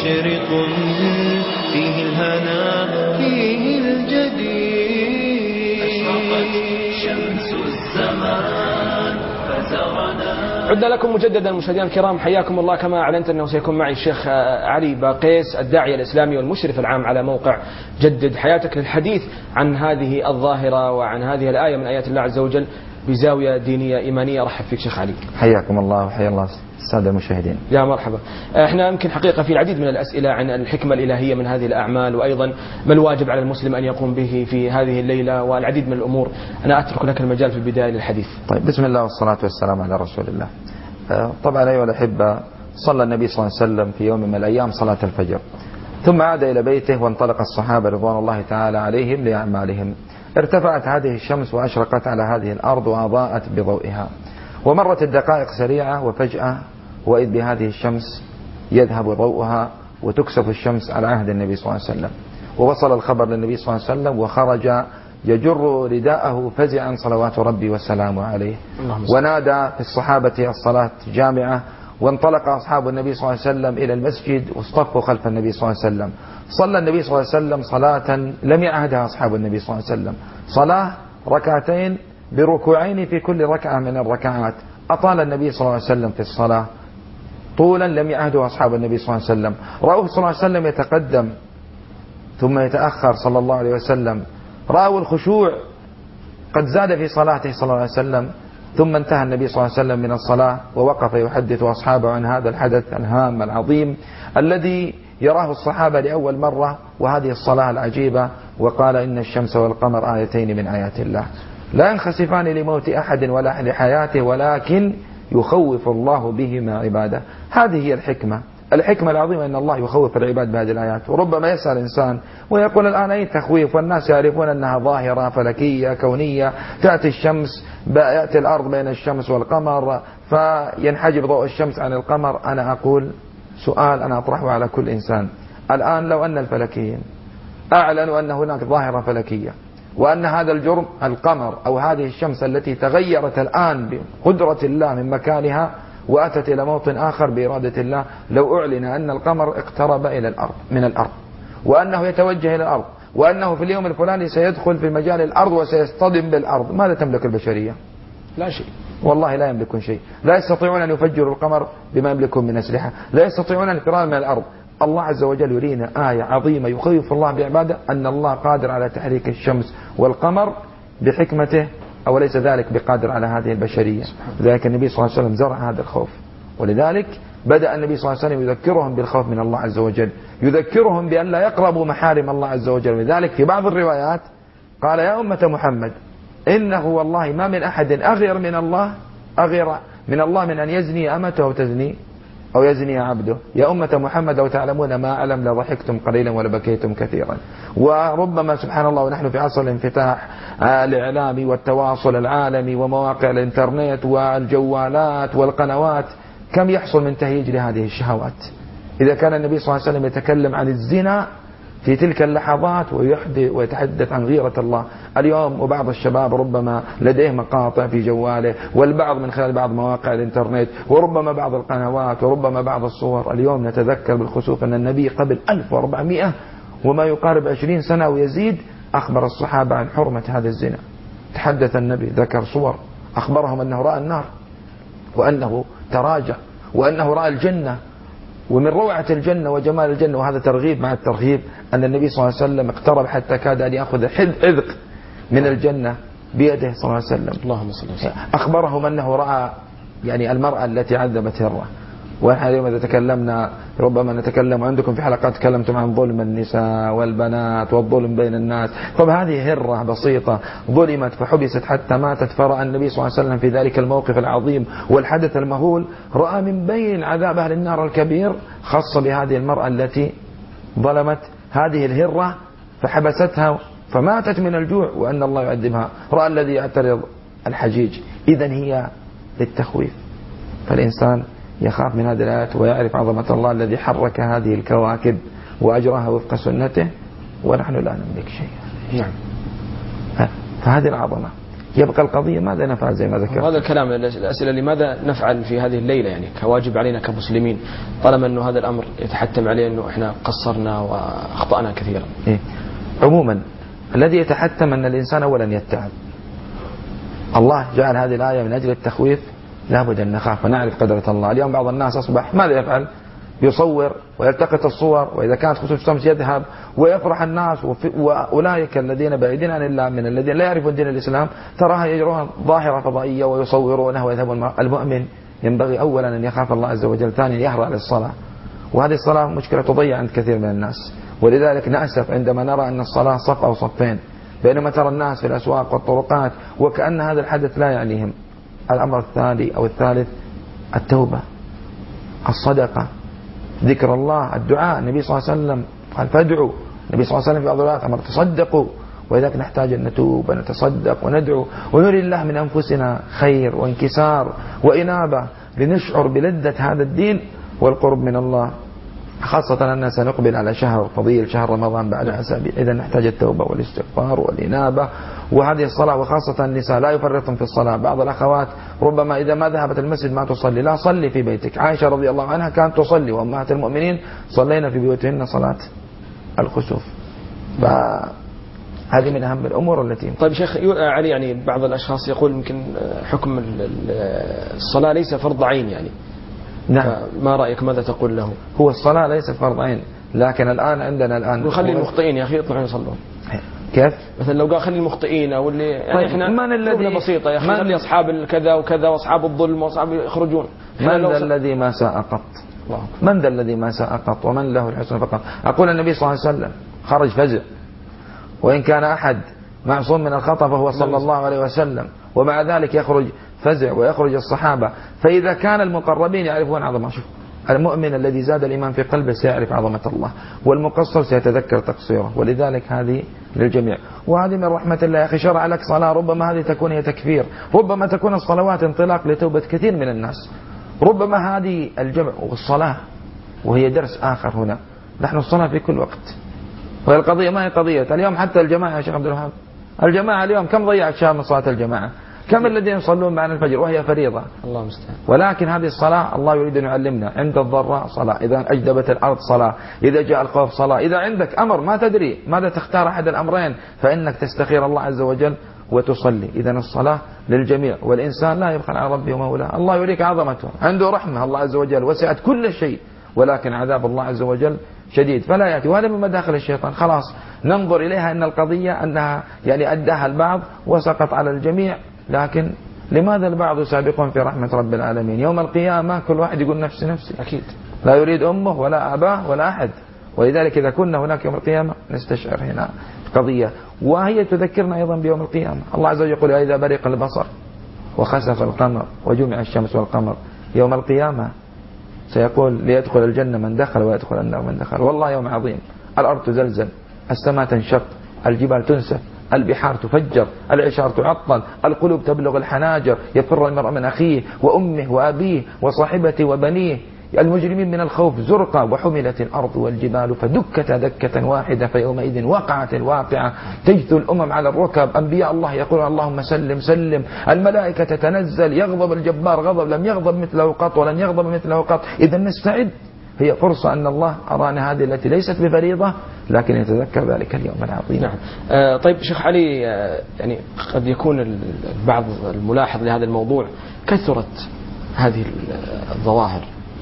مشرق فيه الهنا فيه الجديد. أشرقت شمس الزمان فزغنا. عدنا لكم مجددا مشاهدينا الكرام، حياكم الله. كما أعلنت أنه سيكون معي الشيخ علي باقيس الداعية الإسلامي والمشرف العام على موقع جدد حياتك للحديث عن هذه الظاهرة وعن هذه الآية من آيات الله عز وجل بزاوية دينية إيمانية. رحب فيك شيخ علي. حياكم الله وحيا الله السادة المشاهدين. يا مرحبا. احنا يمكن حقيقة في العديد من الأسئلة عن الحكمة الإلهية من هذه الأعمال، وأيضا ما الواجب على المسلم أن يقوم به في هذه الليلة، والعديد من الأمور. أنا أترك لك المجال في البداية للحديث. طيب، بسم الله والصلاة والسلام على رسول الله. طبعا أيها الأحبة، صلى النبي صلى الله عليه وسلم في يوم من الأيام صلاة الفجر، ثم عاد إلى بيته وانطلق الصحابة رضوان الله تعالى عليهم لأعمالهم. ارتفعت هذه الشمس وأشرقت على هذه الأرض وأضاءت بضوئها، ومرت الدقائق سريعة، وفجأة وإذ بهذه الشمس يذهب ضوءها وتكسف الشمس على عهد النبي صلى الله عليه وسلم. ووصل الخبر للنبي صلى الله عليه وسلم وخرج يجر رداءه فزعا صلوات ربي وسلامه عليه، ونادى في الصحابة الصلاة جامعة، وانطلق أصحاب النبي صلى الله عليه وسلم إلى المسجد واصطفوا خلف النبي صلى الله عليه وسلم. صلى النبي صلى الله عليه وسلم صلاة لم يعهدها أصحاب النبي صلى الله عليه وسلم، صلاة ركعتين بركوعين في كل ركعة من الركعات. أطال النبي صلى الله عليه وسلم في الصلاة طولا لم يعهده أصحاب النبي صلى الله عليه وسلم. رأوه صلى الله عليه وسلم يتقدم ثم يتأخر صلى الله عليه وسلم، رأوا الخشوع قد زاد في صلاته صلى الله عليه وسلم. ثم انتهى النبي صلى الله عليه وسلم من الصلاة ووقف يحدث أصحابه عن هذا الحدث الهام العظيم الذي يراه الصحابة لأول مرة، وهذه الصلاة العجيبة. وقال: إن الشمس والقمر آيتين من آيات الله لا ينخسفان لموت أحد ولا لحياته ولكن يخوف الله بهما عباده. هذه هي الحكمة العظيمة، أن الله يخوف العباد بهذه الآيات. وربما يسأل إنسان ويقول: الآن أي تخويف والناس يعرفون أنها ظاهرة فلكية كونية، تأتي الشمس يأتي الأرض بين الشمس والقمر فينحجب ضوء الشمس عن القمر. أنا أقول سؤال أنا أطرحه على كل إنسان الآن: لو أن الفلكيين أعلنوا أن هناك ظاهرة فلكية، وأن هذا الجرم القمر أو هذه الشمس التي تغيرت الآن بقدرة الله من مكانها وأتت إلى موطن آخر بإرادة الله، لو أعلن أن القمر اقترب إلى الأرض من الأرض، وأنه يتوجه إلى الأرض، وأنه في اليوم الفلاني سيدخل في مجال الأرض وسيصطدم بالأرض، ماذا تملك البشرية؟ لا شيء، والله لا يملكون شيء. لا يستطيعون أن يفجروا القمر بما يملكون من أسلحة، لا يستطيعون أن يفرار من الأرض. الله عز وجل يرينا آية عظيمة يخوف الله بعباده، أن الله قادر على تحريك الشمس والقمر بحكمته، أو ليس ذلك بقادر على هذه البشرية. لذلك النبي صلى الله عليه وسلم زرع هذا الخوف، ولذلك بدأ النبي صلى الله عليه وسلم يذكرهم بالخوف من الله عز وجل، يذكرهم بأن لا يقربوا محارم الله عز وجل. لذلك في بعض الروايات قال: يا أمة محمد، إنه والله ما من أحد أغير من الله من أن يزني أمته أو تزني أو يزني عبده. يا أمة محمد لو تعلمون ما أعلم لضحكتم قليلا ولبكيتم كثيرا. وربما سبحان الله ونحن في عصر الانفتاح الإعلامي والتواصل العالمي ومواقع الإنترنت والجوالات والقنوات، كم يحصل من تهيج لهذه الشهوات. إذا كان النبي صلى الله عليه وسلم يتكلم عن الزنا في تلك اللحظات ويتحدث عن غيرة الله، اليوم وبعض الشباب ربما لديه مقاطع في جواله، والبعض من خلال بعض مواقع الانترنت، وربما بعض القنوات، وربما بعض الصور. اليوم نتذكر بالخسوف أن النبي قبل 1400 وما يقارب 20 سنة ويزيد أخبر الصحابة عن حرمة هذا الزنا. تحدث النبي، ذكر صور، أخبرهم أنه رأى النار، وأنه تراجع، وأنه رأى الجنة، ومن روعة الجنة وجمال الجنة. وهذا ترغيب مع الترهيب، أن النبي صلى الله عليه وسلم اقترب حتى كاد أن يأخذ حذق من الجنة بيده صلى الله عليه وسلم. اللهم صل وسلم. أخبرهم أنه رأى المرأة التي عذبت هرة. ونحن اليوم إذا تكلمنا ربما نتكلم، عندكم في حلقات تكلمتم عن ظلم النساء والبنات والظلم بين الناس. طب هذه هرة بسيطة ظلمت فحبست حتى ماتت، فرأى النبي صلى الله عليه وسلم في ذلك الموقف العظيم والحدث المهول، رأى من بين عذاب أهل النار الكبير خاصة بهذه المرأة التي ظلمت هذه الهرة فحبستها فماتت من الجوع، وأن الله يعذبها. رأى الذي يعترض الحجيج. إذن هي للتخويف، فالإنسان يخاف من هذه الآيات ويعرف عظمة الله الذي حرك هذه الكواكب وأجراها وفق سنته، ونحن لا نملك شيء. نعم. فهذه العظمة. يبقى القضية ماذا نفعل زي ما ذكرت. هذا الكلام الأسئلة لماذا نفعل في هذه الليلة يعني كواجب علينا كمسلمين طالما أنه هذا الأمر يتحتم عليه أنه إحنا قصرنا وأخطأنا كثيرا. إيه؟ عموما الذي يتحتم أن الإنسان أولا يتعب. الله جعل هذه الآية من أجل التخويف، لابد أن نخاف ونعرف قدرة الله. اليوم بعض الناس أصبح ماذا يفعل؟ يصور ويلتقط الصور، وإذا كانت خسوف الشمس يذهب ويفرح الناس، وأولئك الذين بعيدين عن الله من الذين لا يعرفون دين الإسلام تراها يجرون ظاهرة فضائية ويصورونه ويذهبون. المؤمن ينبغي أولا أن يخاف الله عز وجل، ثانيا يهرع للصلاة. وهذه الصلاة مشكلة تضيع عند كثير من الناس، ولذلك نأسف عندما نرى أن الصلاة صف أو صفين، بينما ترى الناس في الأسواق والطرقات وكأن هذا الحدث لا يعنيهم. الأمر الثاني أو الثالث التوبة، الصدقة، ذكر الله، الدعاء. النبي صلى الله عليه وسلم قال فادعوا، النبي صلى الله عليه وسلم في بعض الآيات أمر تصدقوا، ولذلك نحتاج أن نتوب ونتصدق وندعو ونري الله من أنفسنا خير وانكسار وإنابة لنشعر بلذة هذا الدين والقرب من الله، خاصة أننا سنقبل على شهر فضيل، شهر رمضان بعد أسابيع. إذا نحتاج التوبة والاستغفار والإنابة. وهذه الصلاة، وخاصة النساء لا يفرطن في الصلاة. بعض الأخوات ربما إذا ما ذهبت المسجد ما تصلي، لا، صلي في بيتك. عائشة رضي الله عنها كانت تصلي، وأمهات المؤمنين صلينا في بيوتهن صلاة الخسوف. هذه من أهم الأمور التي. طيب شيخ علي، يعني بعض الأشخاص يقول يمكن حكم الصلاة ليس فرض عين يعني. نعم. ما رأيك، ماذا تقول له؟ هو الصلاة ليست فرض عين، لكن الآن عندنا الآن وخلي المخطئين يا أخي يطلعون يصلون. كيف؟ مثلا لو قال خلي المخطئين أو اللي يعني طيب احنا من الذي بسيطة يا أخي، خلي أصحاب الكذا وكذا وأصحاب الظلم وأصحاب يخرجون. من ذا الذي ما ساء قط؟ من ذا الذي ما ساء قط ومن له الحسن فقط؟ أقول النبي صلى الله عليه وسلم خرج فزع، وإن كان أحد معصوم من الخطأ فهو صلى الله عليه وسلم، ومع ذلك يخرج فزع ويخرج الصحابة. فإذا كان المقربين يعرفون عظمة، شوف المؤمن الذي زاد الإيمان في قلبه سيعرف عظمة الله، والمقصر سيتذكر تقصيره. ولذلك هذه للجميع، وهذه من رحمة الله يا أخي. شرع لك صلاة ربما هذه تكون هي تكفير، ربما تكون الصلوات انطلاق لتوبة كثير من الناس، ربما هذه الجمع والصلاة وهي درس آخر هنا. نحن الصلاة في كل وقت، والقضية ما هي قضية اليوم. حتى الجماعة يا شيخ عبد الوهاب، الجماعة اليوم كم ضيعت شهر من صلاة الجماعة؟ كم الذين يصلون معنا الفجر وهي فريضة؟ الله المستعان. ولكن هذه الصلاة الله يريد أن يعلمنا، عند الضراء صلاة، إذا أجدبت الأرض صلاة، إذا جاء الخوف صلاة، إذا عندك أمر ما تدري ماذا تختار أحد الأمرين فإنك تستخير الله عز وجل وتصلي. إذا الصلاة للجميع، والإنسان لا يبخل على ربه ومولاه. الله يريك عظمته، عنده رحمة الله عز وجل وسعت كل شيء، ولكن عذاب الله عز وجل شديد فلا يأتي. وهذا من مداخل الشيطان. خلاص ننظر إليها أن القضية أنها يعني أداها البعض وسقط على الجميع، لكن لماذا البعض سابقون في رحمة رب العالمين؟ يوم القيامة كل واحد يقول نفسي نفسي، أكيد لا يريد أمه ولا أباه ولا أحد. ولذلك إذا كنا هناك يوم القيامة نستشعر هنا قضية، وهي تذكرنا أيضا بيوم القيامة. الله عز وجل يقول إذا برق البصر وخسف القمر وجمع الشمس والقمر يوم القيامة سيقول ليدخل الجنة من دخل ويدخل النار من دخل. والله يوم عظيم. الأرض تزلزل، السماء تنشق، الجبال تنسف، البحار تفجر، العشار تعطل، القلوب تبلغ الحناجر، يفر المرء من أخيه وأمه وأبيه وصاحبته وبنيه، المجرمين من الخوف زرقا، وحملت الأرض والجبال فدكتا دكة واحدة فيومئذ وقعت الواقعة، تجثو الأمم على الركب، أنبياء الله يقولون اللهم سلم سلم، الملائكة تتنزل، يغضب الجبار غضب لم يغضب مثله قط ولن يغضب مثله قط. إذا نستعد، هي فرصة أن الله أرانا هذه التي ليست بفريضة، لكن يتذكر ذلك اليوم العظيم. نعم. طيب شيخ علي، يعني قد يكون البعض الملاحظ لهذا الموضوع كثرت هذه الظواهر،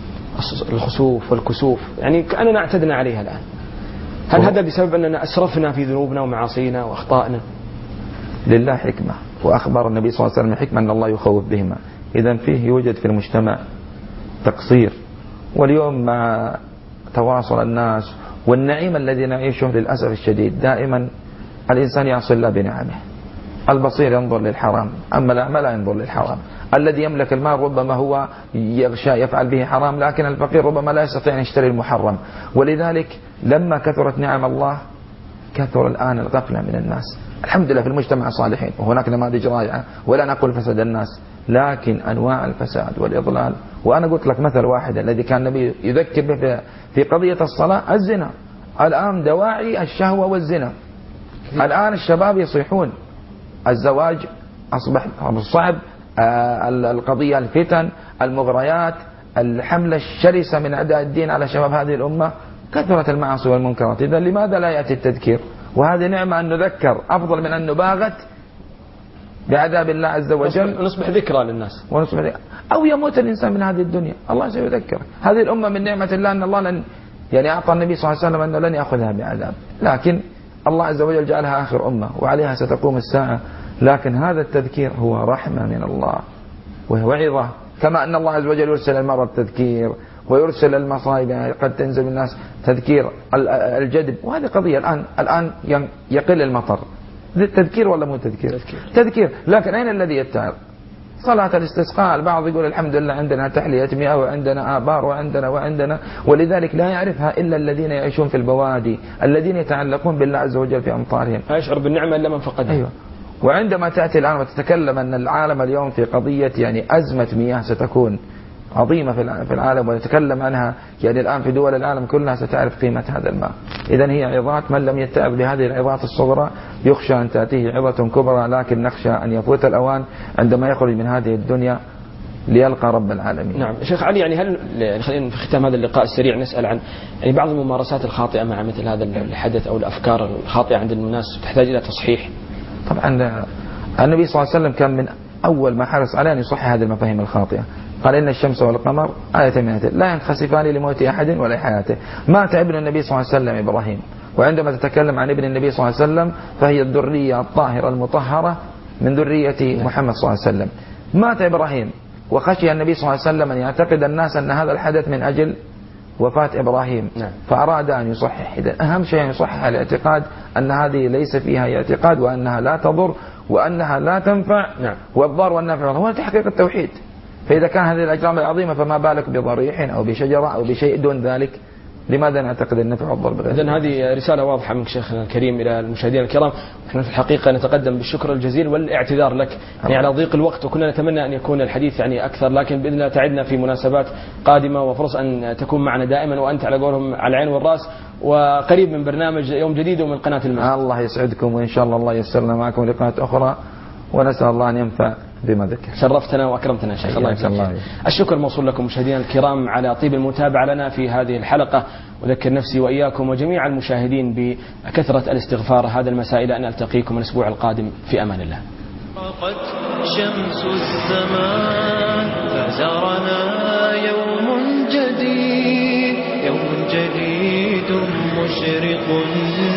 الخسوف والكسوف، يعني كأننا اعتدنا عليها الآن. هل هذا بسبب أننا أسرفنا في ذنوبنا ومعاصينا وأخطائنا؟ لله حكمة، وأخبر النبي صلى الله عليه وسلم حكمة أن الله يخوف بهما. إذن فيه يوجد في المجتمع تقصير، واليوم مع تواصل الناس والنعيم الذي نعيشه للأسف الشديد دائما الإنسان يعصي الله بنعمه. البصير ينظر للحرام، أما الأعمى لا ينظر للحرام. الذي يملك المال ربما هو يغشى يفعل به حرام، لكن الفقير ربما لا يستطيع أن يشتري المحرم. ولذلك لما كثرت نعم الله كثر الآن الغفلة من الناس. الحمد لله في المجتمع صالحين وهناك نماذج رائعة، ولا نقول فساد الناس، لكن أنواع الفساد والإضلال. وأنا قلت لك مثل واحد الذي كان النبي يذكر به في قضية الصلاة، الزنا. الآن دواعي الشهوة والزنا، الآن الشباب يصيحون الزواج أصبح صعب. القضية الفتن، المغريات، الحملة الشرسة من أعداء الدين على شباب هذه الأمة، كثرت المعاصي والمنكرات. إذا لماذا لا يأتي التذكير؟ وهذه نعمة أن نذكر أفضل من أن نباغت بعذاب الله عز وجل ونصبح ذكرى للناس، أو يموت الإنسان من هذه الدنيا. الله سيذكر. هذه الأمة من نعمة الله أن الله لن يعني أعطى النبي صلى الله عليه وسلم أنه لن يأخذها بعذاب، لكن الله عز وجل جعلها آخر أمة وعليها ستقوم الساعة. لكن هذا التذكير هو رحمة من الله وعظة، كما أن الله عز وجل يرسل المرض تذكير، ويرسل المصائب قد تنزل الناس تذكير، الجدب. وهذه قضية الآن يقل المطر، تذكير ولا مو تذكير؟ تذكير. لكن أين الذي يتعظ؟ صلاة الاستسقاء البعض يقول الحمد لله عندنا تحلية مياه وعندنا آبار وعندنا، ولذلك لا يعرفها إلا الذين يعيشون في البوادي، الذين يتعلقون بالله عز وجل في أمطارهم. لا يشعر بالنعمة إلا من فقدها. أيوة. وعندما تأتي الآن وتتكلم أن العالم اليوم في قضية يعني أزمة مياه ستكون عظيمة في العالم، ويتكلم عنها يعني الآن في دول العالم كلها ستعرف قيمة هذا الماء. إذن هي عظات، من لم يتعظ بهذه العظات الصغرى يخشى أن تأتيه عظة كبرى، لكن نخشى أن يفوت الأوان عندما يخرج من هذه الدنيا ليلقى رب العالمين. نعم شيخ علي، يعني هل خلينا في ختام هذا اللقاء السريع نسأل عن يعني بعض الممارسات الخاطئة مع مثل هذا الحدث أو الأفكار الخاطئة عند الناس تحتاج إلى تصحيح؟ طبعا النبي صلى الله عليه وسلم كان من أول ما حرص على أن يصحح هذه المفاهيم الخاطئة. قال إن الشمس والقمر آية من آيات لا ينخسفان لموت أحد ولا حياته. مات ابن النبي صلى الله عليه وسلم إبراهيم، وعندما تتكلم عن ابن النبي صلى الله عليه وسلم فهي الذرية الطاهرة المطهرة من ذرية محمد صلى الله عليه وسلم. مات إبراهيم وخشي النبي صلى الله عليه وسلم أن يعتقد الناس أن هذا الحدث من أجل وفاة إبراهيم، فأراد أن يصحح. أهم شيء أن يصحح الاعتقاد أن هذه ليس فيها اعتقاد، وأنها لا تضر وأنها لا تنفع، والضار والنفع هو تحقيق التوحيد. فإذا كان هذه الأجرام العظيمة فما بالك بضريح أو بشجرة أو بشيء دون ذلك؟ لماذا نعتقد النفع والضر بغير؟ إذن هذه رسالة واضحة منك شيخنا الكريم إلى المشاهدين الكرام. نحن في الحقيقة نتقدم بالشكر الجزيل والاعتذار لك يعني على ضيق الوقت، وكنا نتمنى أن يكون الحديث يعني أكثر، لكن بإذن الله تعدنا في مناسبات قادمة وفرص أن تكون معنا دائما، وأنت على قولهم على العين والرأس، وقريب من برنامج يوم جديد ومن قناة المسجد. الله يسعدكم، وإن شاء الله يسرنا معكم لقاءات أخرى، ونسأل الله أن ينفع بما ذكر. شرفتنا وأكرمتنا شيخ. الله يجزاك. الشكر موصول لكم مشاهدينا الكرام على طيب المتابعة لنا في هذه الحلقة، وذكر نفسي وإياكم وجميع المشاهدين بكثرة الاستغفار هذا المساء إلى أن ألتقيكم الأسبوع القادم في أمان الله. قد شمس الزمان فزرنا يوم جديد مشرق